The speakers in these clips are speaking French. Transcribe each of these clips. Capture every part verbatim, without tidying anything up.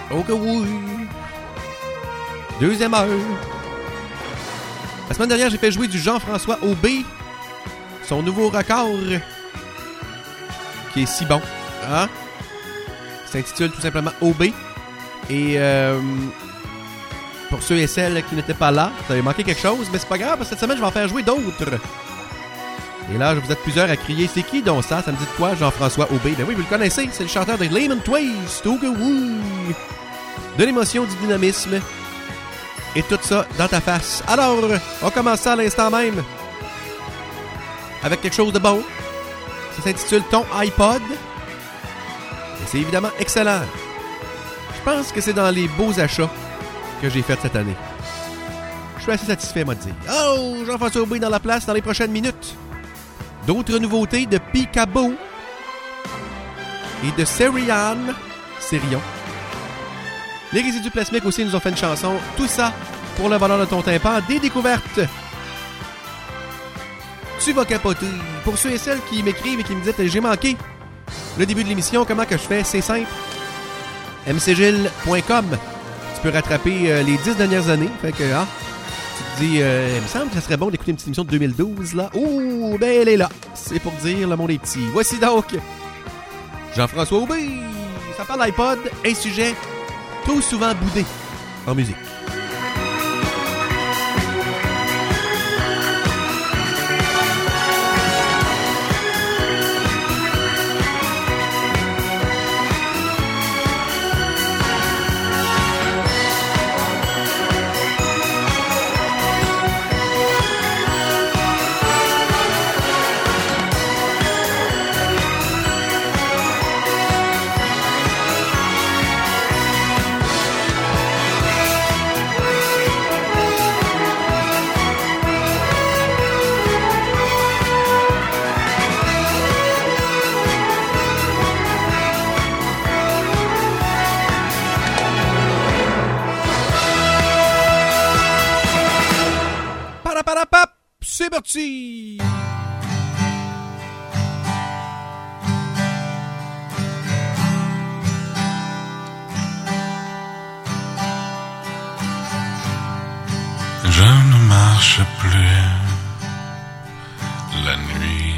Oh que oui! Deuxième heure. La semaine dernière, j'ai fait jouer du Jean-François Aubé. Son nouveau record. Qui est si bon. Hein? S'intitule tout simplement Aubé. Et euh, pour ceux et celles qui n'étaient pas là, ça avait manqué quelque chose, mais c'est pas grave, parce que cette semaine, je vais en faire jouer d'autres. Et là, vous êtes plusieurs à crier, c'est qui donc ça? Ça me dit de quoi, Jean-François Aubé? Ben oui, vous le connaissez, c'est le chanteur de Lemon Twist, oh que oui! De l'émotion, du dynamisme, et tout ça dans ta face. Alors, on commence ça à l'instant même, avec quelque chose de bon. Ça s'intitule Ton iPod. Et c'est évidemment excellent. Je pense que c'est dans les beaux achats que j'ai fait cette année. Je suis assez satisfait, moi, de dire. Oh, Jean-François Aubé dans la place dans les prochaines minutes. D'autres nouveautés de Picabo et de Serian. Serion. Les résidus plasmiques aussi nous ont fait une chanson. Tout ça pour le bonheur de ton tympan. Des découvertes. Tu vas capoter. Pour ceux et celles qui m'écrivent et qui me disent « J'ai manqué le début de l'émission, comment que je fais? » C'est simple. m c gilles point com. Tu peux rattraper euh, les dix dernières années. Fait que, ah, tu te dis, euh, il me semble que ça serait bon d'écouter une petite émission de deux mille douze, là. Ouh, ben elle est là. C'est pour dire, le monde est petit. Voici donc Jean-François Aubé. Ça parle d'iPod, un sujet trop souvent boudé en musique. C'est parti! Je ne marche plus la nuit.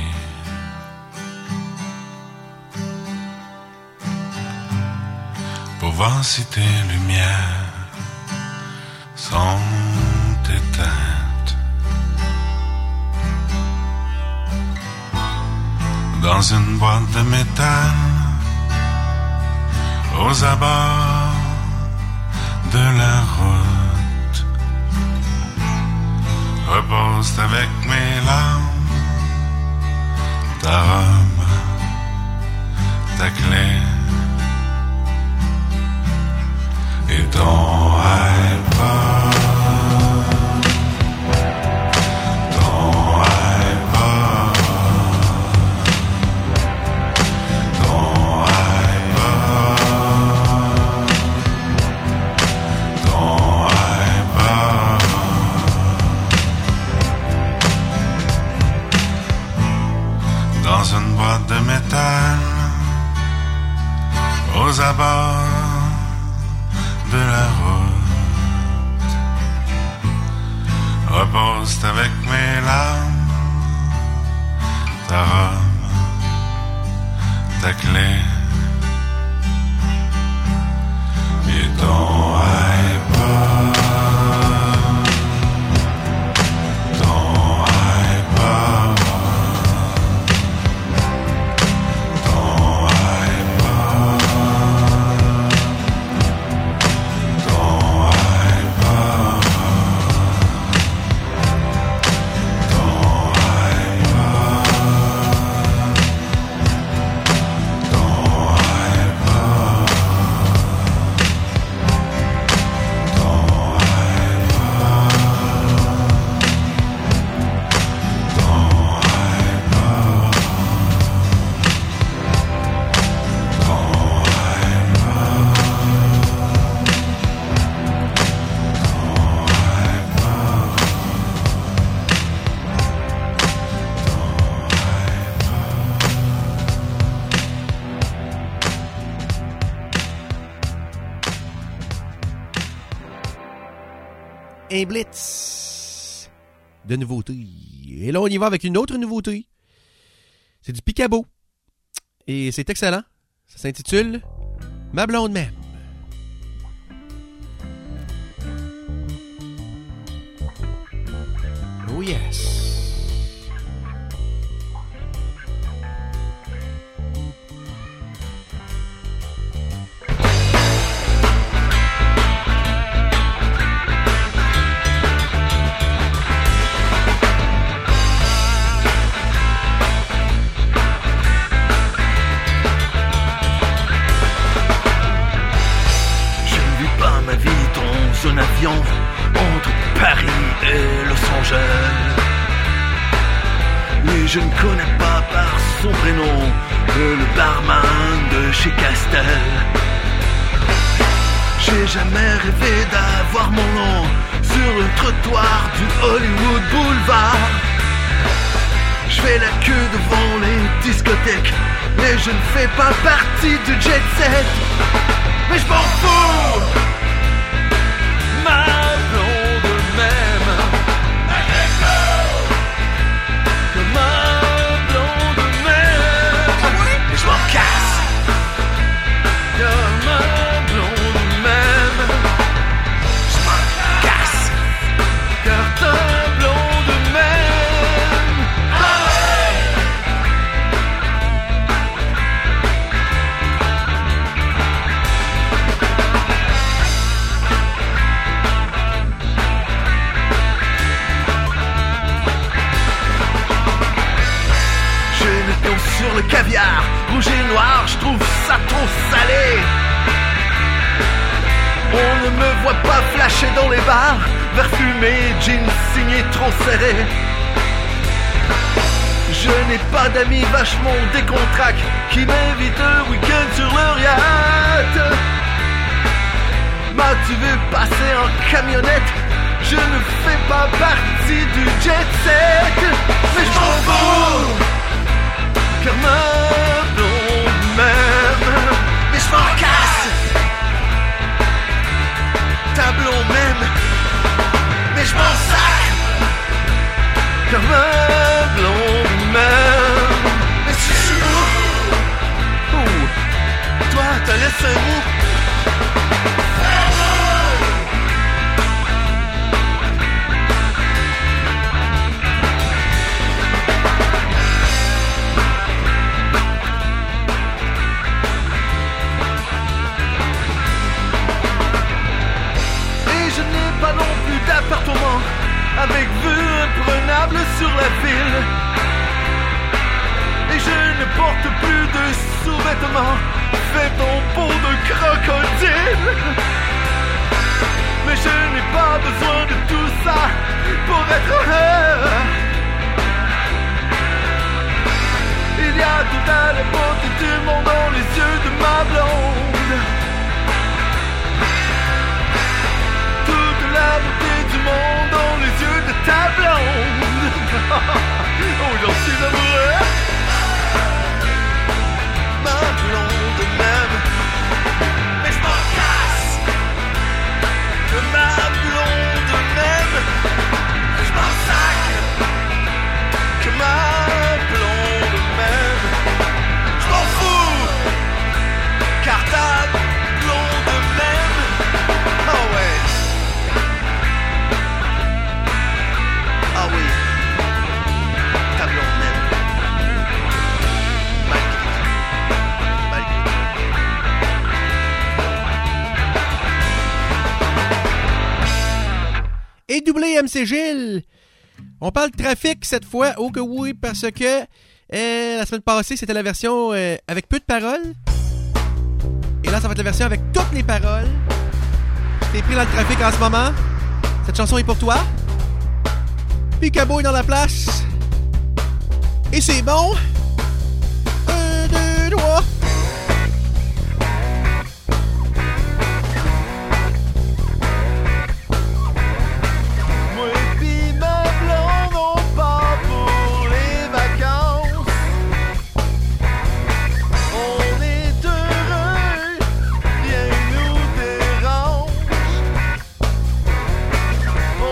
Pour voir si tes lumières sont éteintes. Dans une boîte de métal, aux abords de la route, repose avec mes larmes, ta robe, ta clé et ton iPod. Dans une boîte de métal, un blitz de nouveautés. Et là, on y va avec une autre nouveauté. C'est du Picabo. Et c'est excellent. Ça s'intitule Ma blonde même. Oh yes. Un avion entre Paris et Los Angeles. Mais je ne connais pas par son prénom le barman de chez Castel. J'ai jamais rêvé d'avoir mon nom sur le trottoir du Hollywood Boulevard. Je fais la queue devant les discothèques, mais je ne fais pas partie du jet set. Mais je m'en fous. Ma blonde même, que ma blonde même, et je m'en casse. Que ma blonde même, je m'en casse. Car ta blonde même, ah ouais. Sur le caviar, rouge et noir, je trouve ça trop salé. On ne me voit pas flasher dans les bars, verre fumé, jeans signé trop serré. Je n'ai pas d'amis vachement décontractés qui m'invitent un week-end sur leur yacht. Mais tu veux passer en camionnette, je ne fais pas partie du jet set. Mais je m'en fous. Car ma blonde m'aime, mais je m'en casse. Ta blonde m'aime, mais je m'en sac. Car ma blonde m'aime, mais je suis mou. Oh, toi t'as laissé un mou. Appartement avec vue imprenable sur la ville. Et je ne porte plus de sous-vêtements faits en peau de crocodile. Mais je n'ai pas besoin de tout ça pour être heureux. Il y a toute la beauté du monde dans les yeux de ma blonde. Toute la beauté du monde dans les yeux de ta blonde. Oh, j'en suis amoureux. Ma blonde m'aime, mais je m'en casse. Que ma blonde m'aime, mais je m'en sac. Que ma blonde m'aime, je m'en fous. Car ta blonde m'aime. Oh ouais. Ah oui, ta blonde m'aime. Et doublé M C Gilles. On parle de trafic cette fois. Oh que oui, parce que euh, la semaine passée, c'était la version euh, avec peu de paroles. Et là, ça va être la version avec toutes les paroles. T'es pris dans le trafic en ce moment. Cette chanson est pour toi. Picabo est dans la place. Et c'est bon. Un, deux, trois. On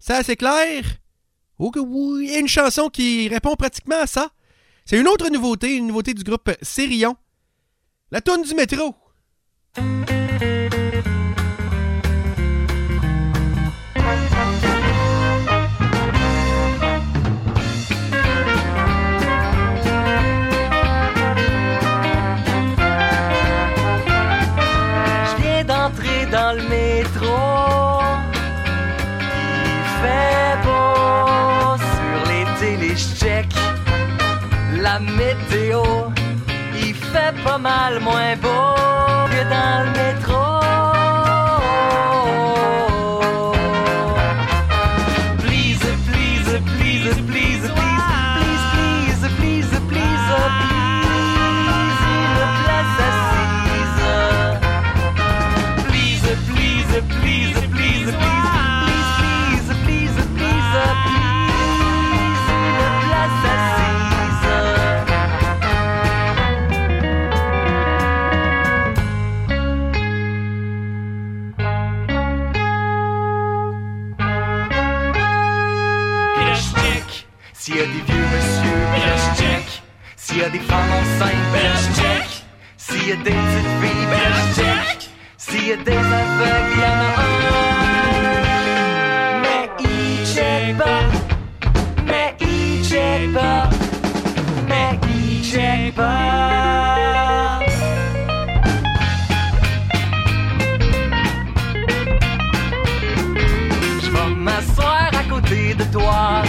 C'est assez clair? Oh que oui! Il y a une chanson qui répond pratiquement à ça. C'est une autre nouveauté, une nouveauté du groupe Cerion. La toune du métro. Je viens d'entrer dans le métro. Il fait beau sur les télés, je check la météo. Il fait pas mal moins beau que dans le métro. Please, please, please, please, please, please, please, please, please, please, une place assise. Please, please, please, please, please, please, please, please, please, please, une place assise. S'il y a des vieux monsieur, ben là je check. S'il y a des femmes enceintes, ben là je check. S'il y a des petites filles, ben là je check. S'il y a des aveugles, il y en a un. Mais il check pas. Mais il check pas. Mais il check pas. Je vais m'asseoir à côté de toi,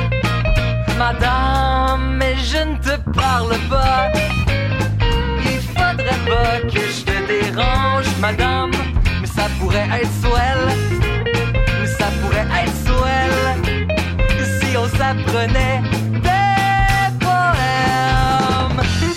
madame, mais je ne te parle pas. Il faudrait pas que je te dérange, madame, mais ça pourrait être swell. Mais ça pourrait être swell si on s'apprenait des poèmes.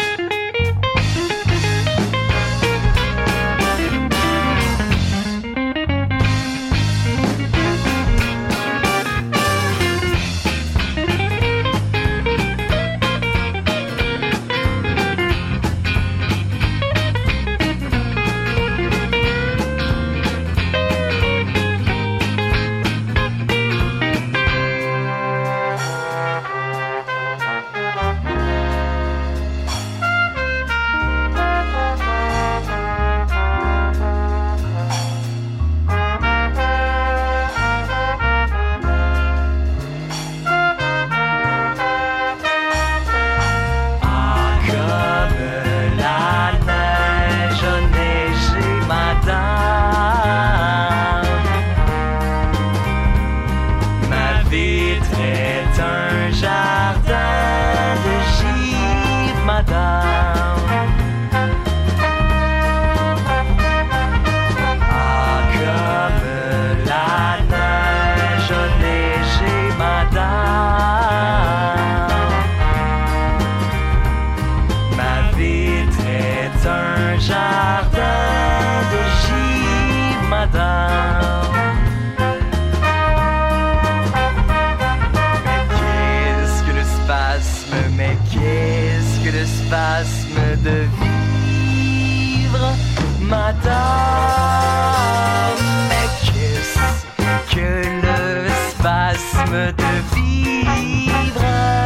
De vivre, madame, mais qu'est-ce que le spasme de vivre?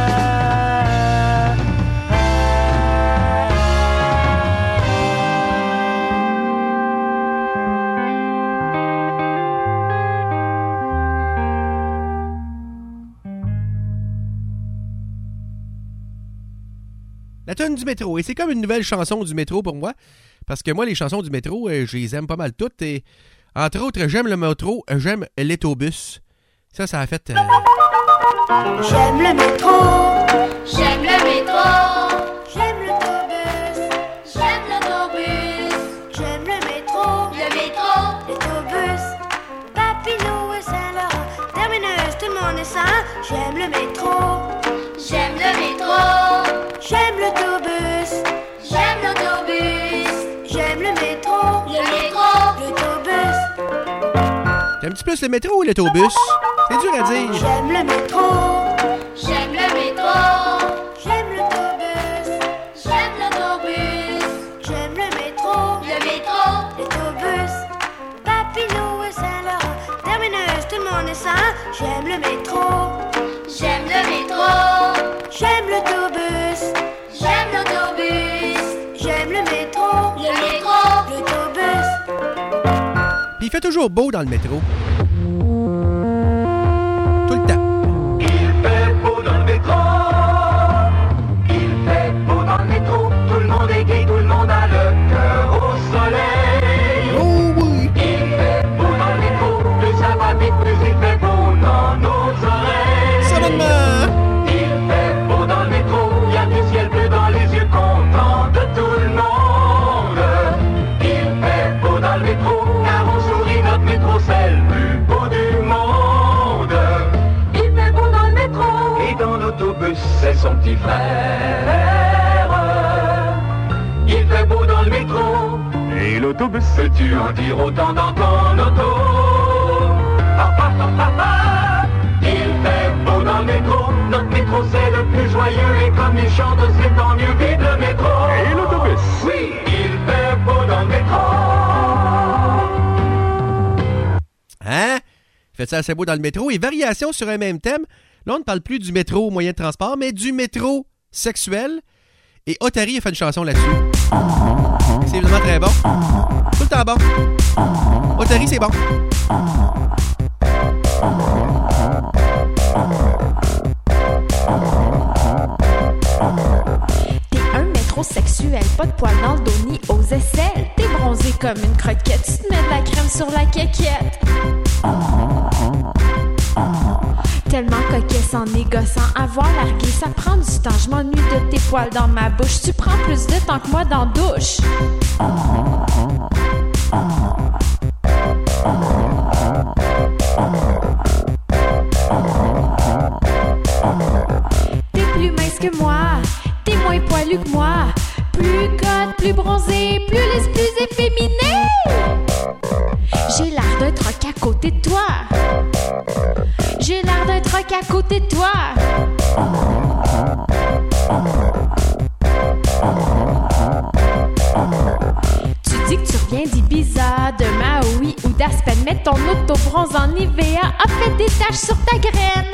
La toune du métro. Et c'est comme une nouvelle chanson du métro pour moi. Parce que moi, les chansons du métro, euh, je les aime pas mal toutes. Et entre autres, j'aime le métro, j'aime l'autobus. Ça, ça a fait... Euh... J'aime le métro. J'aime le métro. J'aime l'autobus. J'aime l'autobus. J'aime le métro. Le métro. L'autobus. Papineau et Saint-Laurent. Terminus, tout le monde est sain. J'aime le métro. J'aime le métro. J'aime l'autobus. J'aime l'autobus. J'aime le métro. Le métro. L'autobus. T'aimes-tu plus le métro ou l'autobus? C'est dur à dire. J'aime le métro. J'aime le métro. J'aime l'autobus. J'aime l'autobus. J'aime le métro. Le métro. L'autobus. Papineau et Saint-Laurent. Terminus, tout le monde est sain. J'aime le métro. J'aime le métro. J'aime l'autobus. J'aime l'autobus. J'aime le métro. Le métro. L'autobus. Puis il fait toujours beau dans le métro. Tout le temps. Il fait beau dans le métro. Il fait beau dans le métro. Tout le monde est gai, tout le monde a le cœur au soleil. Oh oui! Il fait beau dans le métro. Plus ça va vite, plus il fait beau dans nos oreilles. Ça va de main. Il fait beau dans le métro. Il y a du ciel bleu dans les yeux contents de tout le monde. Il fait beau dans le métro. Car on sourit, notre métro c'est le plus beau du monde. Il fait beau dans le métro. Et dans l'autobus c'est son petit frère. Il fait beau dans le métro. Et l'autobus, peux-tu en dire autant dans ton auto? Ah, ah, ah, ah, ah. Il fait beau dans le métro. Notre métro c'est le plus joyeux. Et comme il chante, c'est tant mieux. Vide le métro. Et l'autobus. Oui, il fait beau dans le métro. Hein? Fait ça assez beau dans le métro. Et variation sur un même thème. Là, on ne parle plus du métro moyen de transport, mais du métro sexuel. Et Otari a fait une chanson là-dessus. C'est évidemment très bon. Tout le temps bon. Otari, c'est bon. T'es un métrosexuel, pas de poils dans le dos ni aux aisselles. T'es bronzé comme une croquette, tu te mets de la crème sur la quéquette. Tellement coquesse en négociant, avoir largué, ça prend du temps. Je m'ennuie de tes poils dans ma bouche. Tu prends plus de temps que moi dans la douche. T'es plus mince que moi, t'es moins poilu que moi. Plus cote, plus bronzé, plus lisse, plus efféminé. J'ai l'air d'un troc à côté de toi. J'ai l'air d'un troc à côté de toi. Tu dis que tu reviens d'Ibiza, de Maui ou d'Aspen, mais ton auto-bronze en Nivea a fait des taches sur ta graine.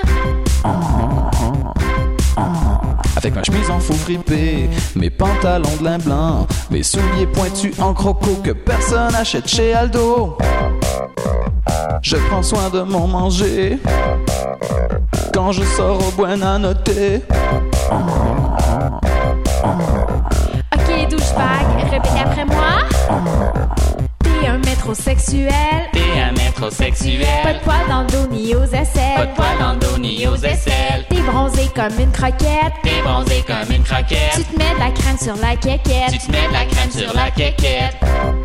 Avec ma chemise en faux fripé, mes pantalons de lin blanc, mes souliers pointus en croco que personne achète chez Aldo. Je prends soin de mon manger quand je sors au Buena Notte. Ok, douchebag, répète après moi. T'es un métrosexuel. T'es un métrosexuel. Pas de poils dans le dos ni aux aisselles. Pas de poils dans le dos ni aux aisselles. T'es bronzé comme une croquette. T'es bronzé comme une croquette. Tu te mets de la crème sur la quéquette. Tu te mets de la crème sur la quéquette.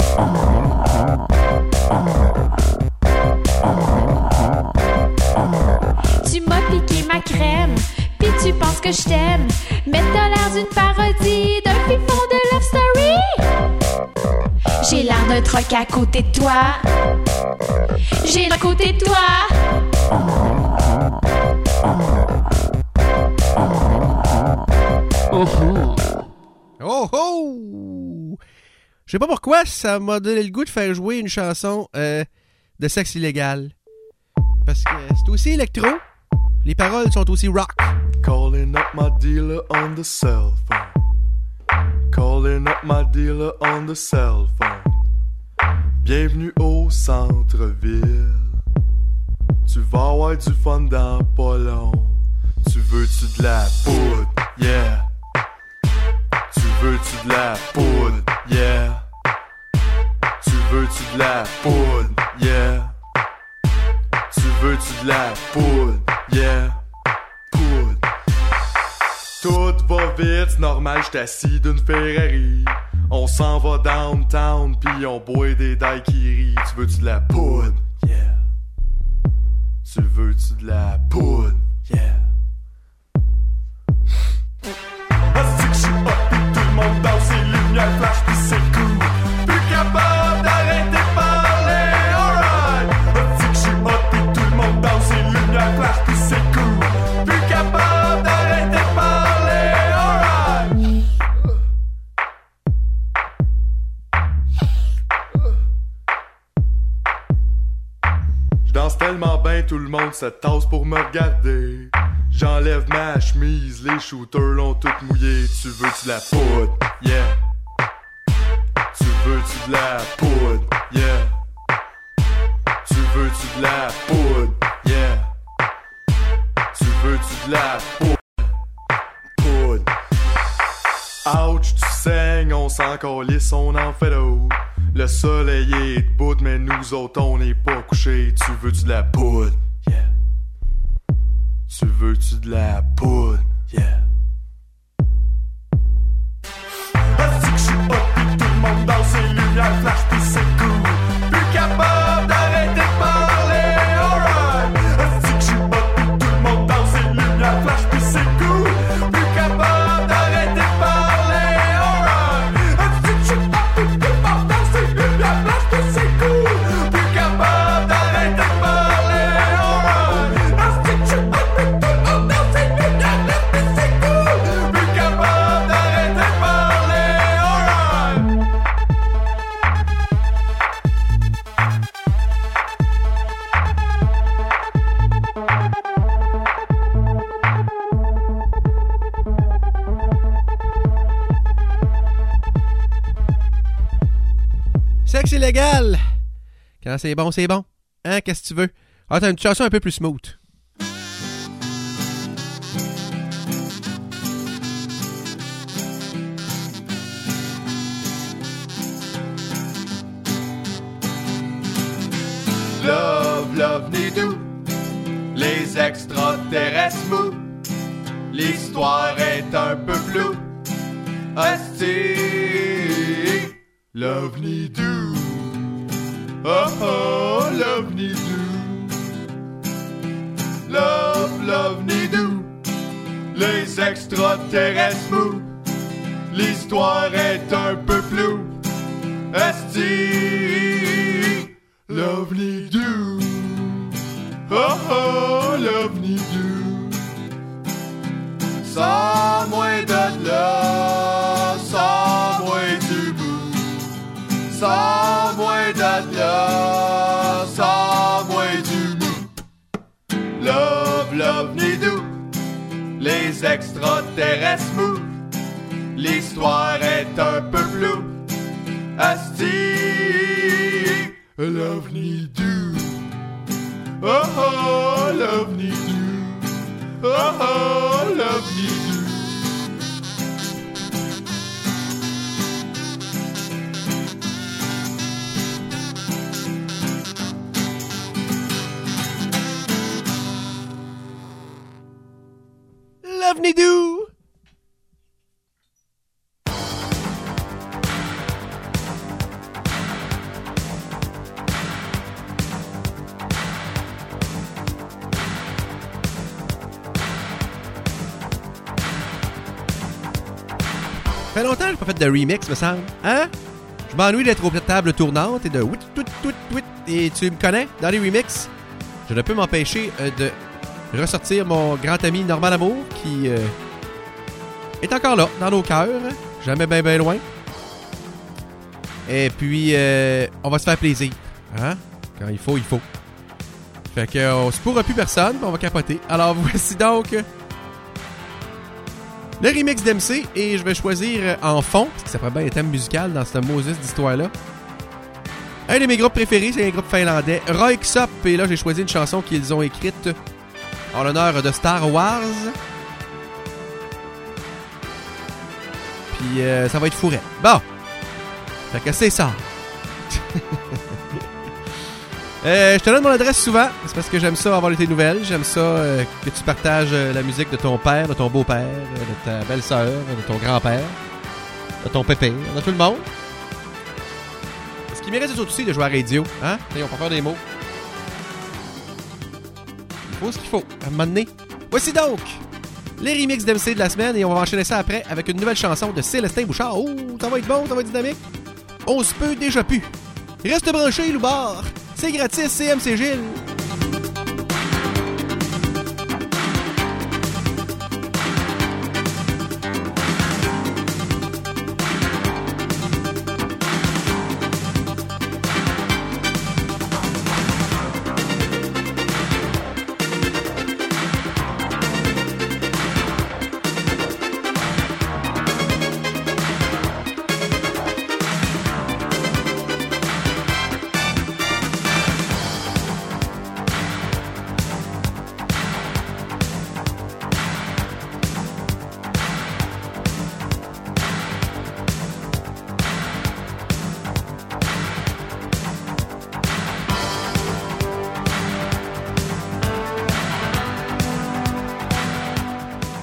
Tu m'as piqué ma crème, pis tu penses que je t'aime. Mais t'as l'air d'une parodie, d'un fifon de Love Story. J'ai l'air d'un troc à côté de toi. J'ai l'air à côté de toi. Oh oh! Oh oh! Je sais pas pourquoi ça m'a donné le goût de faire jouer une chanson euh, de sexe illégal. Parce que c'est aussi électro. Les paroles sont aussi rock. Calling up my dealer on the cell phone. Calling up my dealer on the cell phone. Bienvenue au centre-ville. Tu vas avoir du fun dans pas long. Tu veux-tu de la poudre? Yeah. Tu veux-tu de la poudre? Yeah. Tu veux-tu de la poudre? Yeah. Tu veux-tu de la poudre? Yeah. Poudre. Tout va vite, c'est normal, j'suis assis d'une Ferrari. On s'en va downtown, pis on boit des daiquiris. Tu veux-tu de la poudre? Yeah. Tu veux-tu de la poudre? Yeah. Est-ce que j'suis hot pis tout le monde danse, les lumières flashent pis c'est cool. Plus capable d'arrêter de parler, alright. Est-ce que j'suis hot pis tout le monde danse, les lumières flashent pis c'est cool. Plus capable d'arrêter de parler, alright. J'danse tellement bien tout le monde se tasse pour me regarder. J'enlève ma chemise, les shooters l'ont tout mouillé. Tu veux-tu de la poudre? Yeah. Tu veux-tu de la poudre? Yeah. Tu veux-tu de la poudre? Yeah. Tu veux-tu de la poudre? Poudre. Ouch, tu saignes, on s'en calisse, on en fait d'autres. Le soleil est debout, mais nous autres on n'est pas couchés. Tu veux-tu de la poudre? Yeah. Tu veux-tu de la poudre? Yeah. Est-ce que je suis hot pis tout le monde dans ses lumières flash pis c'est cool? Plus capable d'arrêter de parler, alright. Est-ce que je suis hot pis tout le monde dans ses lumières flash pis c'est cool? Plus capable d'arrêter de parler, alright. Est-ce que je suis hot pis tout le monde dans ses lumières flash pis c'est cool? Plus capable d'arrêter de parler, alright. Est-ce que je suis hot pis tout le monde dans ses lumières flash pis c'est cool? Plus capable d'arrêter de parler, alright. Sexe illégal! Quand c'est bon, c'est bon. Hein, qu'est-ce que tu veux? Ah, t'as une chanson un peu plus smooth. Love, love, ni doux, les extraterrestres mous. L'histoire est un peu floue. Asti, love, ni doux. Oh oh, love, ni doux. Love, love, ni doux, les extraterrestres mous. L'histoire est un peu floue. Asti, love, ni doux. Oh oh, love, ni doux. Sans moins de là, sans moins du bout. Sans moins de là, sans moins du bout. Love, love, ni doux, les extraterrestres mous. L'histoire est un peu floue. Asti, love, ni doux. Oh oh, love, ni doux. Oh oh, love, ni doux. Love ni doux! Ça fait longtemps que j'ai pas fait de remix, me semble. Hein? Je m'ennuie d'être aux tables tournantes et de whit, whit, whit, whit. Et tu me connais, dans les remix, je ne peux m'empêcher euh, de ressortir mon grand ami Normal Amour qui euh, est encore là, dans nos cœurs, jamais bien bien loin. Et puis, euh, on va se faire plaisir. Hein? Quand il faut, il faut. Fait qu'on se pourra plus personne, on va capoter. Alors voici donc le remix d'M C et je vais choisir en fond, parce que ça ferait bien un thème musical dans cette Moses d'histoire-là. Un de mes groupes préférés, c'est un groupe finlandais, Röyksopp, et là j'ai choisi une chanson qu'ils ont écrite en l'honneur de Star Wars. Puis euh, ça va être fourré. Bon! Fait que c'est ça. euh, je te donne mon adresse souvent. C'est parce que j'aime ça avoir tes nouvelles. J'aime ça euh, que tu partages euh, la musique de ton père, de ton beau-père, de ta belle-sœur, de ton grand-père, de ton pépère, de tout le monde. Ce qui mérite aussi de jouer à la radio. Hein? Et on peut faire des mots. Il faut ce qu'il faut. À un moment donné. Voici donc les remixes d'M C de la semaine et on va enchaîner ça après avec une nouvelle chanson de Célestin Bouchard. Oh, ça va être bon, ça va être dynamique. On se peut déjà plus. Reste branché, Loubard. C'est gratis, c'est M C Gilles.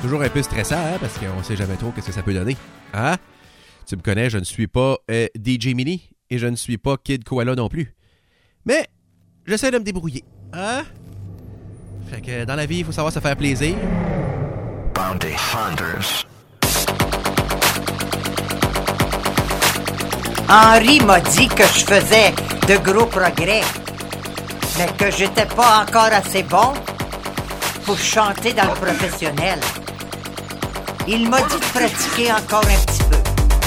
toujours un peu stressant, hein, parce qu'on sait jamais trop qu'est-ce que ça peut donner. Hein? Tu me connais, je ne suis pas euh, D J Mini et je ne suis pas Kid Koala non plus. Mais j'essaie de me débrouiller. Hein? Fait que dans la vie, il faut savoir se faire plaisir. Bounty Hunters. Henri m'a dit que je faisais de gros progrès, mais que j'étais pas encore assez bon pour chanter dans le professionnel. Il m'a dit de pratiquer encore un petit peu.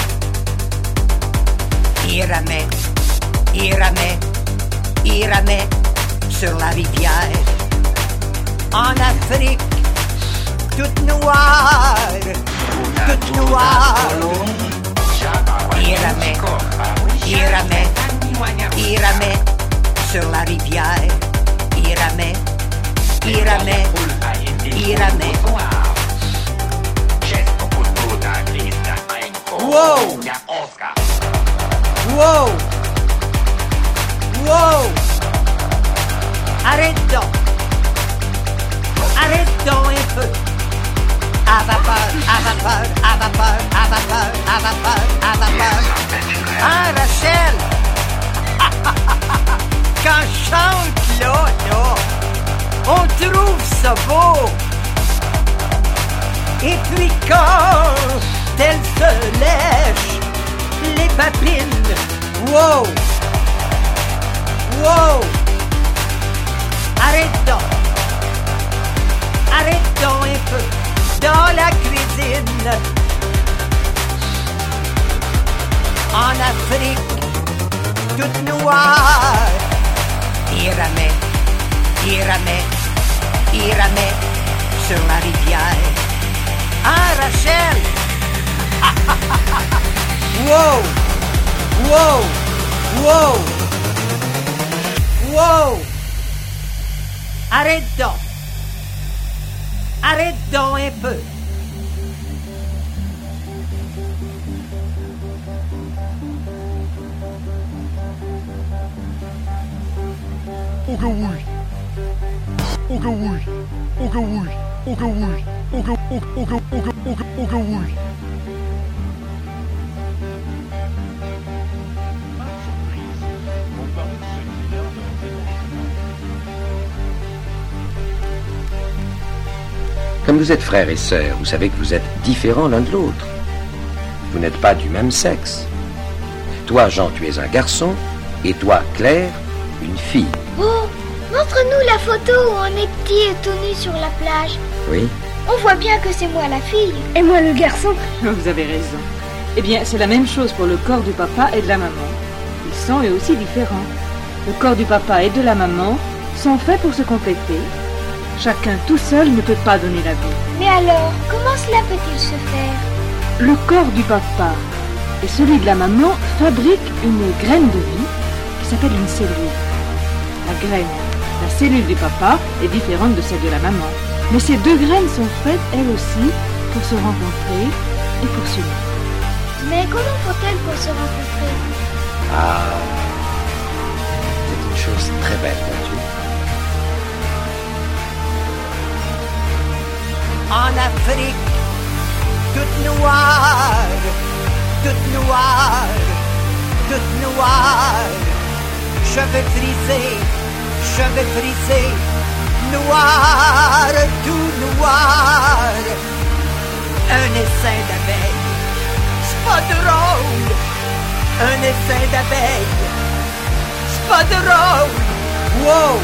Il ramait, il ramait, il ramait sur la rivière. En Afrique, toute noire, toute noire. Il ramait, il ramait, il ramait sur la rivière. Il ramait, il ramait, il ramait. Wow! Wow! Wow! Arrête donc! Arrête donc un peu! À vapeur, à vapeur, à vapeur, à vapeur, à vapeur, à vapeur. Ah, Rachel! Quand je chante là, là, on trouve ça beau. Et puis quand elle se lèche les papines, wow! Wow! Arrête donc! Arrête donc un peu! Dans la cuisine, en Afrique, toute noire, il ramait, il ramait, il ramait sur la rivière. Ah, Rachel! Wow! Wow! Wow! Wow! Arrête donc! Arrête donc un peu. Oga oui. Oga oui. Oga oui. Oga oui. Oga oga oga oga oga oga oui. Comme vous êtes frères et sœurs, vous savez que vous êtes différents l'un de l'autre. Vous n'êtes pas du même sexe. Toi, Jean, tu es un garçon, et toi, Claire, une fille. Oh, montre-nous la photo où on est petit et tout nu sur la plage. Oui. On voit bien que c'est moi la fille, et moi le garçon. Vous avez raison. Eh bien, c'est la même chose pour le corps du papa et de la maman. Ils sont eux aussi différents. Le corps du papa et de la maman sont faits pour se compléter. Chacun tout seul ne peut pas donner la vie. Mais alors, comment cela peut-il se faire? Le corps du papa et celui de la maman fabriquent une graine de vie qui s'appelle une cellule. La graine, la cellule du papa est différente de celle de la maman. Mais ces deux graines sont faites, elles aussi, pour se rencontrer et pour s'unir. Mais comment faut-elles pour se rencontrer? Ah, c'est une chose très belle, vois-tu. En Afrique, toute noire, toute noire, toute noire, cheveux frisés, cheveux frisés, noir, tout noir, un essaim d'abeilles, c'est pas drôle, un essaim d'abeilles, c'est pas drôle, wow,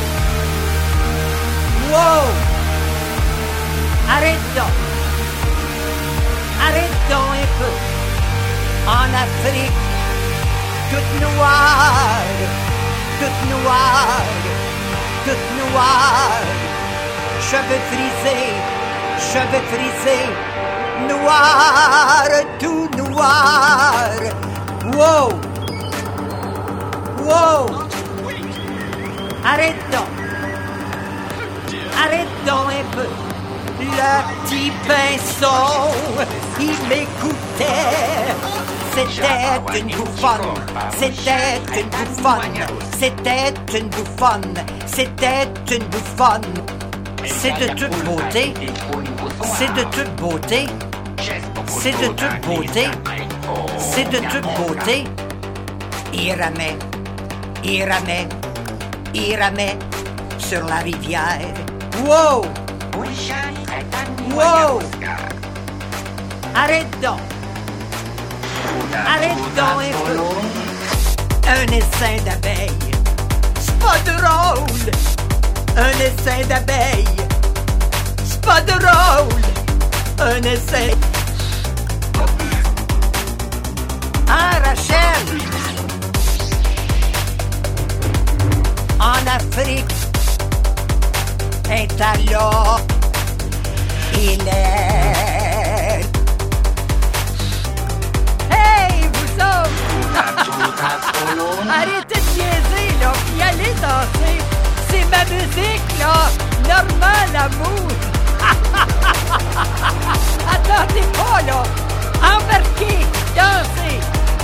wow. Arrête donc! Arrête donc un peu! En Afrique, toute noire, toute noire, toute noire, cheveux frisés, cheveux frisés, noir, tout noir, wow! Wow! Arrête donc! Arrête donc un peu! Le petit pinceau, il m'écoutait. C'était une bouffonne, c'était une bouffonne, c'était une bouffonne, c'était une bouffonne. C'est de toute beauté. C'est de toute beauté. C'est de toute beauté. C'est de toute beauté. Il ramait, il ramait, il ramait sur la rivière. Wow! Wow! Arrête donc! Arrête donc un peu! Un essaim d'abeilles! C'est pas drôle! Un essaim d'abeilles! C'est pas drôle! Un essaim... Ah, Rachel! En Afrique, un talon, il est... Hey, vous autres! Arrêtez de niaiser, là, puis allez danser! C'est ma musique, là! Normand l'amour! Attendez pas, là! Embarquez! Dansez!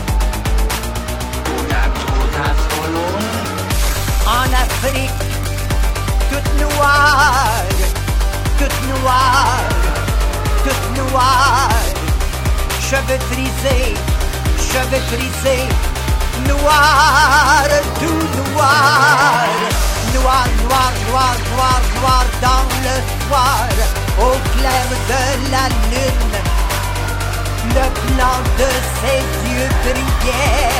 En Afrique, toute noire, toute noire, toute noire, cheveux frisés, cheveux frisés, noir, tout noir, noir, noir, noir, noir, noir dans le soir, au clair de la lune, le blanc de ses yeux brillait.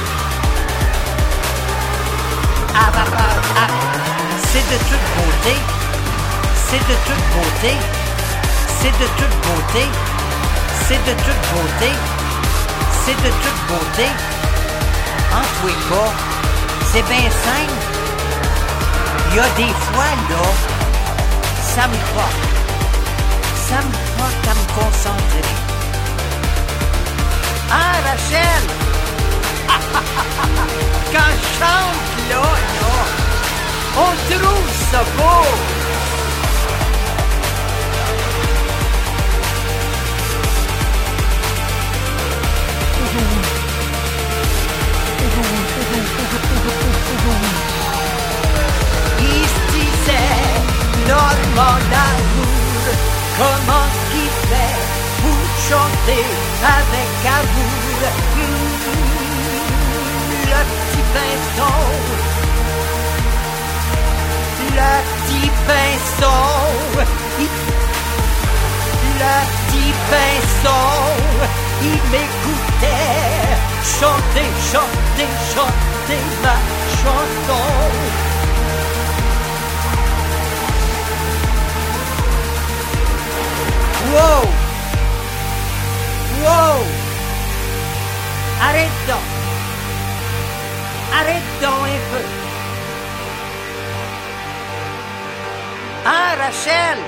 Ah, ah, ah, ah. C'est de toute beauté, c'est de toute beauté, c'est de toute beauté, c'est de toute beauté, c'est de toute beauté. En tous les cas, c'est bien simple. Il y a des fois, là, ça me porte, ça me porte à me concentrer. Ah, Rachel! Quand je chante, là, là, on trouve ça beau! Il se disait, Normand l'amour, comment qu'il fait pour chanter avec amour? Mmh. Le petit pinceau, le petit pinceau, il, le petit pinceau, il m'écoutait chanter, chanter, chanter ma chanson. Wow! Wow! Arrête donc! Arrête donc un peu. Ah, Rachel!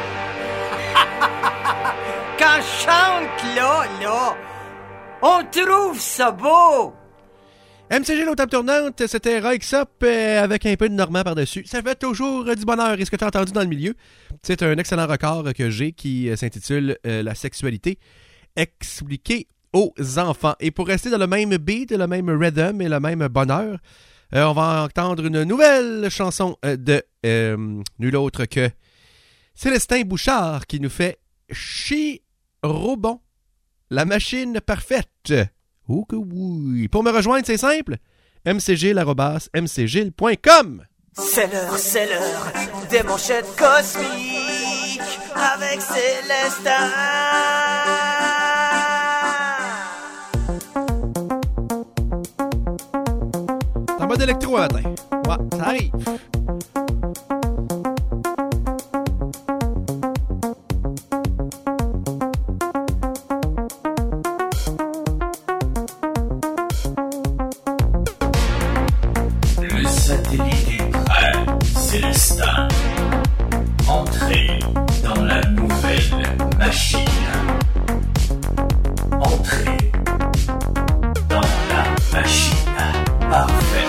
Quand je chante là, là, on trouve ça beau! M C G, l'automne tournante, c'était Rikes Up euh, avec un peu de Normand par-dessus. Ça fait toujours euh, du bonheur. Et ce que tu as entendu dans le milieu, c'est un excellent record que j'ai qui euh, s'intitule euh, La sexualité expliquée aux enfants. Et pour rester dans le même beat, le même rhythm et le même bonheur, euh, on va entendre une nouvelle chanson euh, de euh, nul autre que Célestin Bouchard qui nous fait Chirobon, la machine parfaite. Oh que oui! Pour me rejoindre, c'est simple. m c gilles arobase m c gilles point com. C'est l'heure, c'est l'heure des manchettes cosmiques avec Célestin. T'es en mode électro à matin. Ouais, ça arrive. Le satellite est prêt, Célestin. Entrez dans la nouvelle machine. Entrez dans la machine parfaite.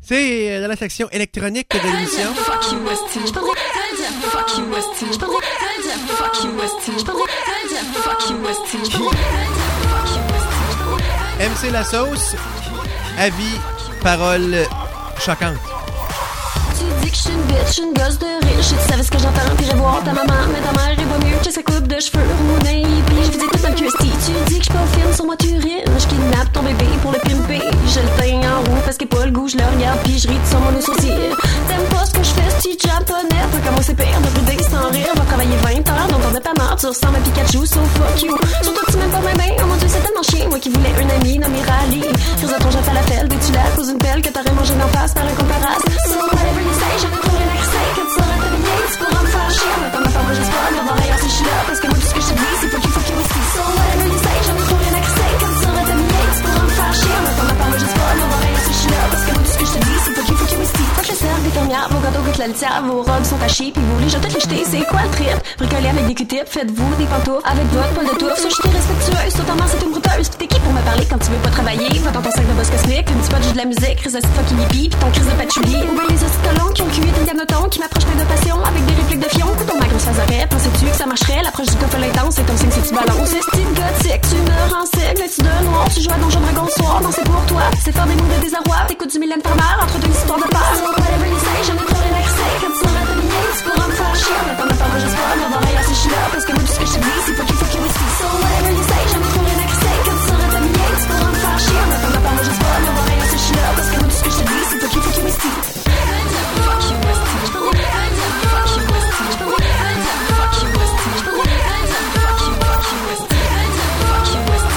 C'est euh, dans la section électronique de l'émission. Fuck you, Westy. Je prendrais fuck you, Westy. Je prendrais fuck you, Westy. Je prendrais fuck you, Westy. Je prendrais fuck you, Westy. M C La Sauce, avis, paroles choquantes. Tu dis que je suis une bitch, une gosse de riche. Et tu savais ce que j'entends, puis voir ta maman. Mais ta mère est pas mieux que sa coupe de cheveux roulés. Puis je faisais tout dans le Q S T. Tu dis que je suis pas fine, sur moi tu rines. Je kidnappe ton bébé pour le pimper. Je le teins en roue parce qu'il est pas le goût. Je le regarde, puis je ris de son mono sourcil. T'aimes pas ce que je fais, ce petit japonais. Toi, comment c'est pire de brider sans rire. Va travailler vingt heures, donc on est pas mort. Tu ressembles à Pikachu, so fuck you. Surtout que tu m'aimes pas ma main. Oh mon dieu, c'est tellement chiant. Moi qui voulais un ami nommé Rally. Crise à ton jet à la pelle, t'es-tu là à cause d'une pelle que t'aurais mangé d'en face par un comparasse. So whatever you say, j'en ai trop rien à crisser. Quand tu sauras t'habiller, tu pourras me faire chier. Mais t'en as pas, moi j'espère, mais voir ailleurs si je suis là. Parce que moi tout ce que je te dis, c'est fuck you, fuck you aussi. So whatever you say, j'en ai trop rien à crisser. Quand tu sauras t'habiller, tu pourras me faire chier. Mais t'en as pas, moi j'espère, mais voir ailleurs si je suis là. Parce que moi tout ce que je te dis, c'est fuck you, fuck you aussi. Fuck le cercle des fermières, vos gâteaux goûtent la litière. Vos robes sont tachées, puis vous les jetez les jeter. C'est quoi le trip? Bricoler avec des Q-tips, faites-vous des pantoufles avec votre poil de touffe. So je t'ai respectueuse, totalement c'est une brouteuse. Pis t'es qui pour me parler quand tu veux pas travailler? Va dans ton sac de boss cosmique, une petite de la musique, crise de fucking hippie, pis ton crise de patchouli. Ou ben les ocytolons qui ont cuit une ganoton, qui m'approchent plein de passion avec des répliques de fion. Coudon ma grosse phasarette, pensais-tu que ça marcherait? L'approche du coffre intense, c'est ton signe si tu balances. C'est style gothique, tu me renseignes, tu de noir, tu joues à Donjon Dragon soir, non c'est pour toi. C'est faire des mots de désarroi, t'écoutes du Mylène Farmer entre deux histoires de peur. So whatever you say, j'en ai trop rien à crisser. Quand tu sauras t'habiller, tu pourras me faire chier. Mais t'en as pas, moi j'espère, mais voir ailleurs si je suis là. Parce que moi tout ce que je te dis, c'est fuck you, fuck you aussi. So whatever you say, j'en ai trop rien à crisser. Quand tu sauras t'habiller, tu pourras me faire chier. Mais t'en as pas, moi j'espère, mais voir ailleurs si je suis là. Parce que moi tout ce que je te dis, c'est fuck you, fuck you aussi. Fuck you, Westy. Fuck you, Westy. Fuck you, Westy. Fuck you, Westy. Fuck you, Westy. Fuck you, Westy. Fuck you, Westy.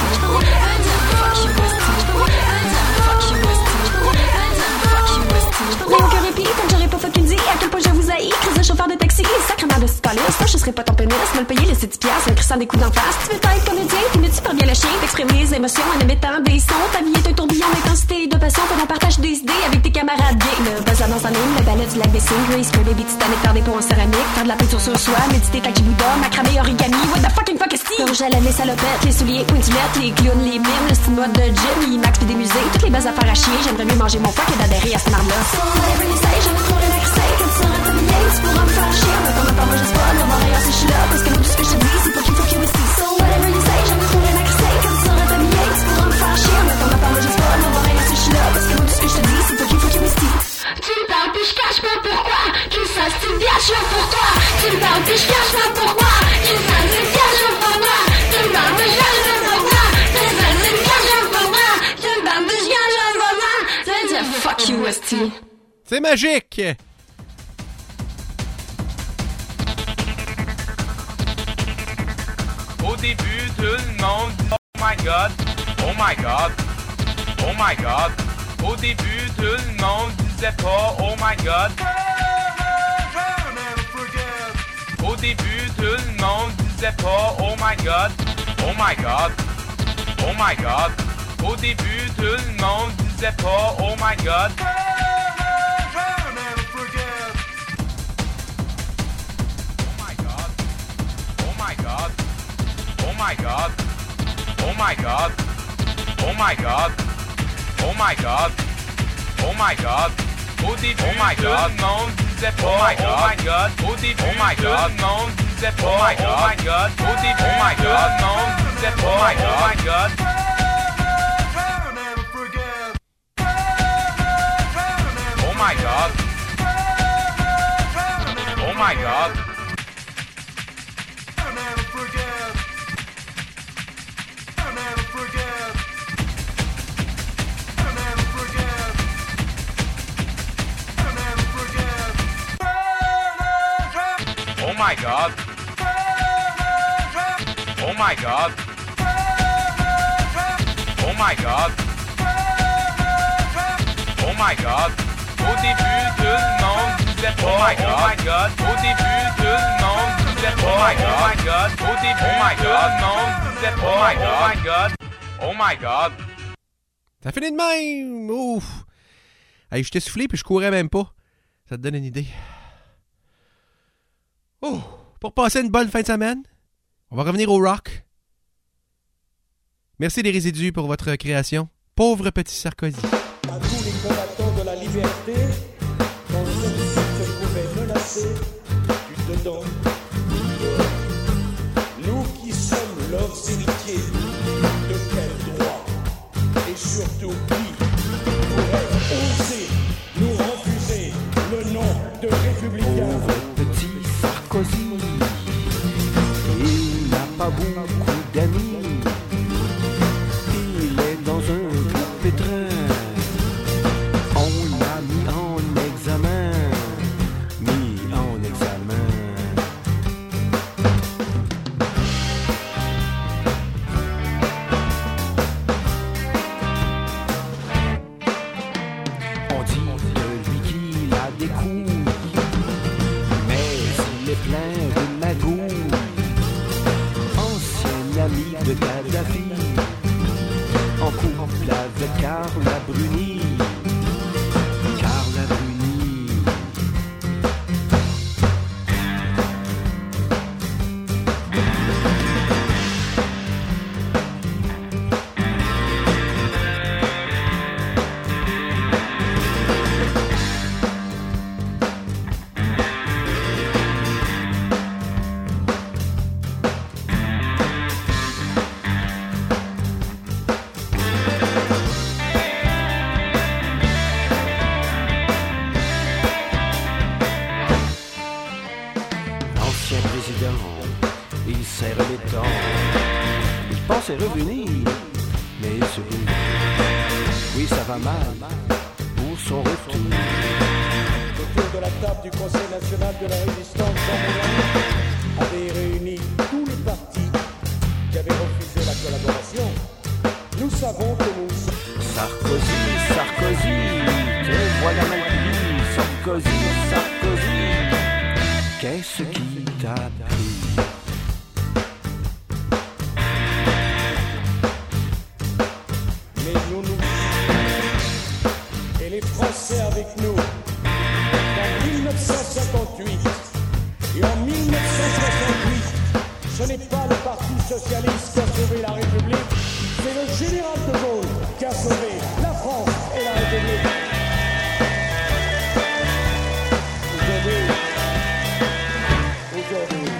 Aucun répit, comme j'aurais pas fucking dit à quel point je vous haïs. Crise de chauffeur de taxi, sacrement de scaliste. Moi, je serais pas ton pénis, me le payer les dix piastres, un crissant des coups d'en face. Tu veux être comédien, t'es super bien lâché, t'exprimes les émotions en émettant des sons. Ta vie est un tourbillon d'intensité et de passion, qu'on partage des idées avec tes camarades gays. Le buzz dans un anime, le ballet du lac Basin, Grace, le baby Titanic, faire des pots en céramique, faire de la peinture sur soi, méditer Taki Bouddha, macramé origami, what the fucking fuck is this? Le rouge à lèvres, les salopettes, les souliers pointulettes, les clowns, les mimes, le style mode de gym, l'Imax pis des musées, toutes les bases à faire à chier, j'aimerais mieux manger mon foie que d'adhérer à ce marde-là. So whatever you say, j'en ai trop rien à crisser. Quand tu sauras t'habiller, tu pourras me faire chier. Mais t'en as pas, moi j'espère, mais voir ailleurs si je suis là. Parce que moi tout ce que je te dis, c'est fuck you, fuck you aussi. So whatever you say, j'en ai trop rien à crisser. Quand tu sauras t'habiller, tu pourras me faire chier. Mais t'en as pas, moi j'espère, mais voir ailleurs si je suis là. Parce que moi tout ce que je te dis, c'est fuck you, fuck you aussi. Tu me parles puis je cache pas pourquoi. Tu sais, c'est bien chaud pour toi. Tu me parles puis je cache pas pourquoi. Tu sais, c'est bien chaud pour moi. Tu me parles puis je cache pas pourquoi. Tu sais, c'est bien chaud pour moi. Tu me parles puis je cache pas pourquoi. Tu sais, fuck you, Westy. C'est magique! Au début, tout le monde dit oh my god, oh my god, oh my god. Au début, tout le monde disait pas oh my god. Au début, tout le monde disait pas oh my god, oh my god, oh my god. Au début, tout le monde disait pas oh my god. Oh my god, oh my god, oh my god, oh my god, oh my god. Au début, oh my god, tout le monde disait pas oh my god. Au début, oh my god, tout le monde disait pas oh my god. Au début, oh my god, tout le monde disait pas oh my god. Oh my god, oh my god. Oh my god. Oh my god. Oh my god. Oh my god. Au début, tout le monde disait oh my god. Au début, tout le monde disait oh my god. Au début, oh my god, tout le monde disait oh my god. Oh my god. Ça finit de même. Ouf. Hey, je t'ai soufflé puis je courais même pas. Ça te donne une idée. Oh, pour passer une bonne fin de semaine, on va revenir au rock. Merci les résidus pour votre création. Pauvre petit Sarkozy. À tous les combattants de la liberté, quand celle-ci se trouvait menacée, tu te donnes. Nous qui sommes leurs héritiers, de quel droit et surtout qui pourrait oser nous refuser le nom de républicain? Petit Sarkozy, il n'a pas beaucoup d'amis, il est dans un groupe pétrin, on l'a mis en examen, mis en examen. On dit de lui qu'il a des coups, mais il est plein de magouilles. Ancien ami de Kadhafi, en couple avec Carla Bruni. Carla Bruni. L'ancien président, il serre les dents. Il pensait revenir, mais il se dit, oui, ça va mal pour son retour. Autour de la table du Conseil national de la résistance en avait réuni tous les partis qui avaient refusé la collaboration. Nous savons que nous sommes... Sarkozy, Sarkozy, te voilà mal pris. Sarkozy, Sarkozy, qu'est-ce qui t'a pris? Mais nous nous... Et les Français avec nous. En dix-neuf cent cinquante-huit et en mille neuf cent soixante-huit, ce n'est pas le Parti socialiste qui a sauvé la République, c'est le général de Gaulle qui a sauvé la France et la République. Aujourd'hui, aujourd'hui,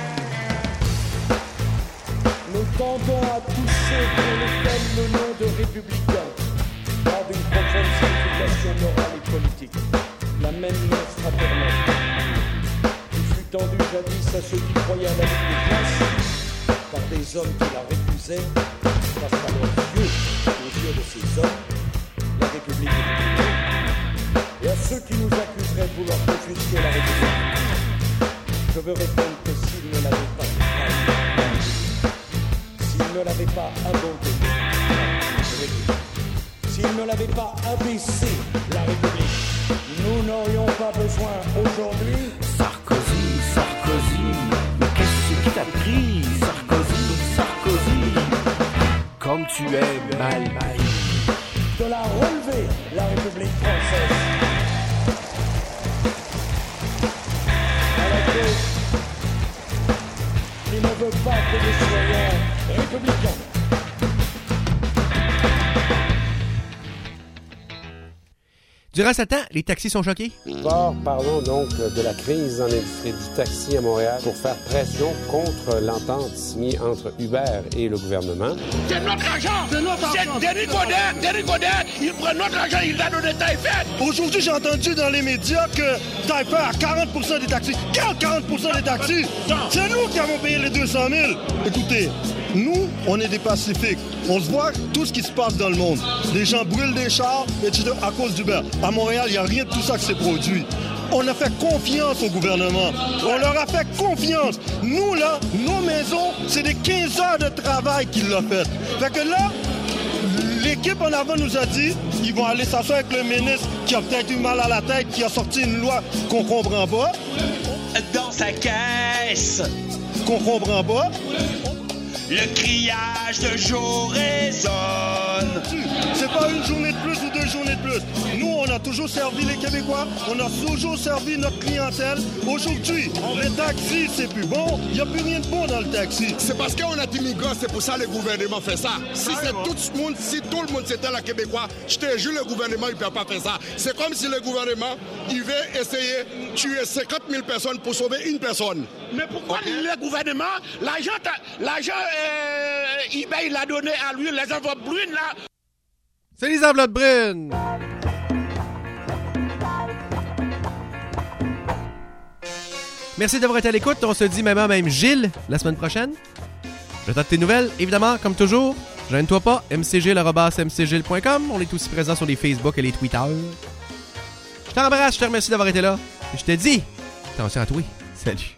nous tendons à toucher pour lequel le nom de républicain a une profonde signification morale et politique. La même noce fraternelle qui fut tendue jadis à ceux qui croyaient à la lutte des classes par des hommes qui la récusaient face à leurs yeux, aux yeux de ces hommes, la République est république. Et à ceux qui nous accuseraient de vouloir confisquer la République, je veux répondre que s'ils ne l'avaient pas s'ils ne l'avaient pas abandonné, s'ils ne l'avaient pas abaissé, la République, nous n'aurions pas besoin aujourd'hui. Sarkozy, Sarkozy, mais qu'est-ce qui t'a pris? Sarkozy, Sarkozy, comme tu es mal pris. De la relever, la République française. À la gauche, qui ne veut pas que nous soyons républicains. Durant ce temps, les taxis sont choqués. D'abord, parlons donc de la crise dans l'industrie du taxi à Montréal pour faire pression contre l'entente signée entre Uber et le gouvernement. C'est notre argent! C'est notre argent! C'est Denis Godet! Denis Godet! Il prend notre argent, il l'a donné Taillefer! Aujourd'hui, j'ai entendu dans les médias que Taillefer a quarante pour cent des taxis. Quel quarante pour cent des taxis? C'est nous qui avons payé les deux cent mille! Écoutez, nous, on est des pacifiques. On se voit tout ce qui se passe dans le monde. Les gens brûlent des chars et cetera à cause d'Uber. À Montréal, il n'y a rien de tout ça qui s'est produit. On a fait confiance au gouvernement. On leur a fait confiance. Nous, là, nos maisons, c'est des quinze heures de travail qu'ils l'ont fait. Fait que là, l'équipe en avant nous a dit ils vont aller s'asseoir avec le ministre qui a peut-être eu mal à la tête, qui a sorti une loi qu'on comprend pas. Dans sa caisse. Qu'on comprend pas. Le criage de jour résonne. C'est pas une journée de plus ou deux journées de plus. Nous, on a toujours servi les Québécois, on a toujours servi notre clientèle. Aujourd'hui, le taxi, c'est plus bon. Il n'y a plus rien de bon dans le taxi. C'est parce qu'on a des migrants, c'est pour ça que le gouvernement fait ça. Si c'est tout le monde, si tout le monde c'était la Québécois, je te jure, le gouvernement, il ne peut pas faire ça. C'est comme si le gouvernement, il veut essayer de tuer cinquante mille personnes pour sauver une personne. Mais pourquoi okay. le gouvernement, l'argent, l'argent euh, eBay, il l'a donné à lui, les enveloppes brunes, là. C'est les enveloppes brunes! Merci d'avoir été à l'écoute. On se dit même à même Gilles la semaine prochaine. J'attends tes nouvelles, évidemment, comme toujours. Gêne-toi pas, m c gilles arobase m c gilles point com. On est aussi présent sur les Facebook et les Twitter. Je t'embrasse, je te remercie d'avoir été là. Et je te dis, attention à toi. Salut.